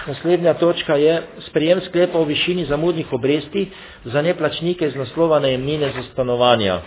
Naslednja točka je sprejem sklepa o višini zamudnih obresti za neplačnike iz naslova najemnine za stanovanja.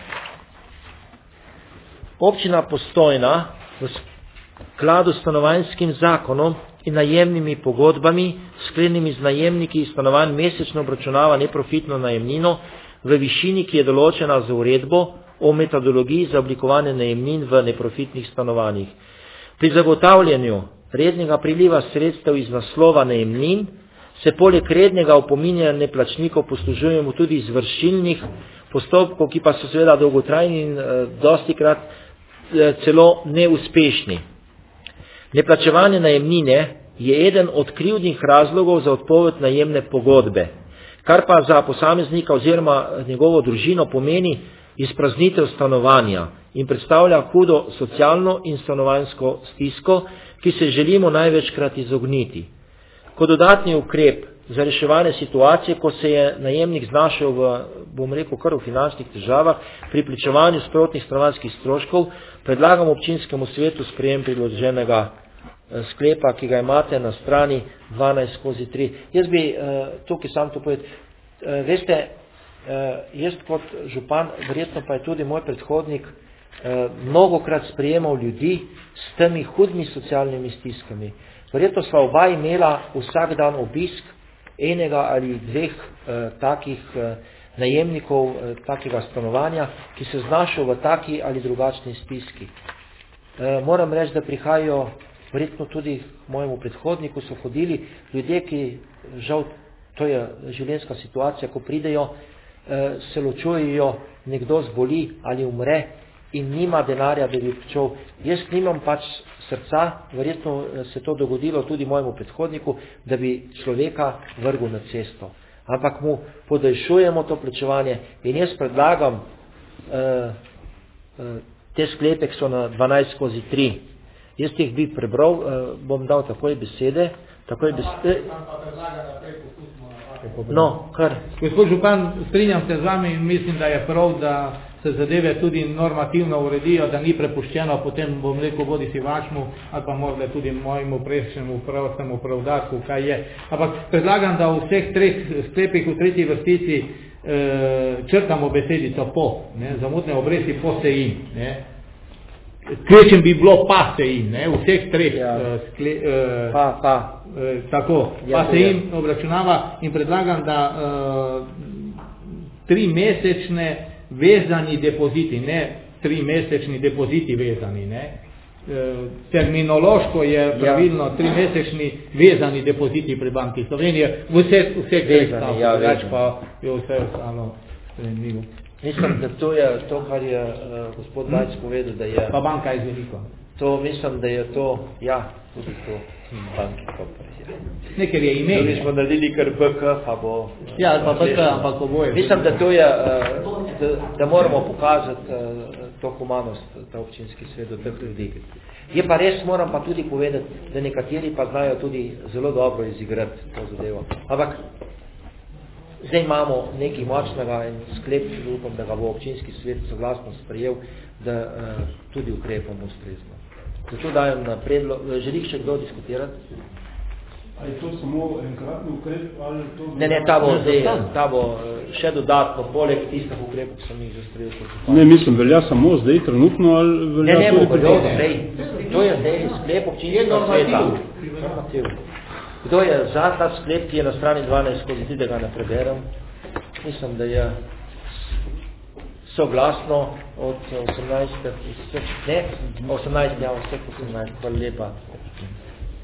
Občina Postojna v skladu s stanovanjskim zakonom in najemnimi pogodbami, sklenjenimi z najemniki stanovanj, mesečno obračunava neprofitno najemnino v višini, ki je določena z uredbo o metodologiji za oblikovanje najemnin v neprofitnih stanovanjih. Pri zagotavljanju rednega priliva sredstev iz naslova najemnin se poleg rednega opominjanja neplačnikov poslužujemo tudi izvršilnih postopkov, ki pa so seveda dolgotrajni in dostikrat celo neuspešni. Neplačevanje najemnine je eden od krivdnih razlogov za odpoved najemne pogodbe, kar pa za posameznika oziroma njegovo družino pomeni izpraznitev stanovanja in predstavlja hudo socialno in stanovanjsko stisko, ki se želimo največkrat izogniti. Kot dodatni ukrep za reševanje situacije, ko se je najemnik znašel kar v finančnih težavah pri plačevanju sprotnih stanovanjskih stroškov, predlagam občinskemu svetu sprejem priloženega sklepa, ki ga imate na strani 12/3. Jaz bi tukaj sam to povedal. Veste, jaz kot župan, verjetno pa je tudi moj predhodnik, mnogokrat sprejemal ljudi s temi hudimi socialnimi stiskami. Verjetno sva oba imela vsak dan obisk enega ali dveh takih najemnikov takega stanovanja, ki se znašel v taki ali drugačni stiski. Moram reči, da prihajajo verjetno tudi k mojemu predhodniku, so hodili ljudje, ki žal, to je življenjska situacija, ko pridejo, se ločujejo, nekdo zboli ali umre in nima denarja, da bi pričel. Jaz nimam pač srca, verjetno se to dogodilo tudi mojemu predhodniku, da bi človeka vrgel na cesto. Ampak mu podaljšujemo to plačevanje in jaz predlagam te sklepe, ki so na 12/3. Jaz jih bi prebral, bom dal takoj besede. No, kar. Gospod župan, strinjam se z vami in mislim, da je prav, da se zadeve tudi normativno uredijo, da ni prepuščeno, potem bom rekel, bodi si vašmu ali pa morda tudi mojemu prejšnjemu prostemu pravdarku, kaj je. Ampak predlagam, da v vseh treh sklepih v tretji vrstici črtamo besedico po, zamudne obresti po se in. Klečem bi bilo pa se in, v vseh treh tako, pa se in obračunava in predlagam, da 3-mesečne vezani depoziti, ne 3-mesečni depoziti vezani, terminološko je pravilno 3-mesečni vezani depoziti pri Banki Slovenije, vseh treh stavkov, več pa je vse ostalo sprejemljivo. Mislim, da to je to, kar je gospod Bajc povedal, da je... Pa banka je veliko. To mislim, da je to, tudi to banki kopr. Ne, ker je ime. Tudi smo naredili kar BK, pa bo... pa BK, ampak oboje. Mislim, da to je, da moramo pokazati to humanost, ta občinski svet do teh ljudi. Je pa res, moram pa tudi povedati, da nekateri pa znajo tudi zelo dobro izigrati to zadevo. Ampak zdaj imamo nekaj močnega in sklep, upam, da ga bo občinski svet soglasno sprejel, da tudi ukrepamo ustrezno. Zato dajem na predlog. Želi še kdo diskutirati? Ali to samo enkratni ukrep? Ali to... Ne, ta bo še dodatno, poleg tistih ukrepov, ki sem jih že sprejel. Ne, mislim, velja samo zdaj trenutno, ali velja zdaj. To je zdaj sklep občinskega sveta. Normativ. Kdo je za ta sklep, ki je na strani 12/3, da ga ne preberem? Mislim, da je soglasno od 18. Hvala lepa.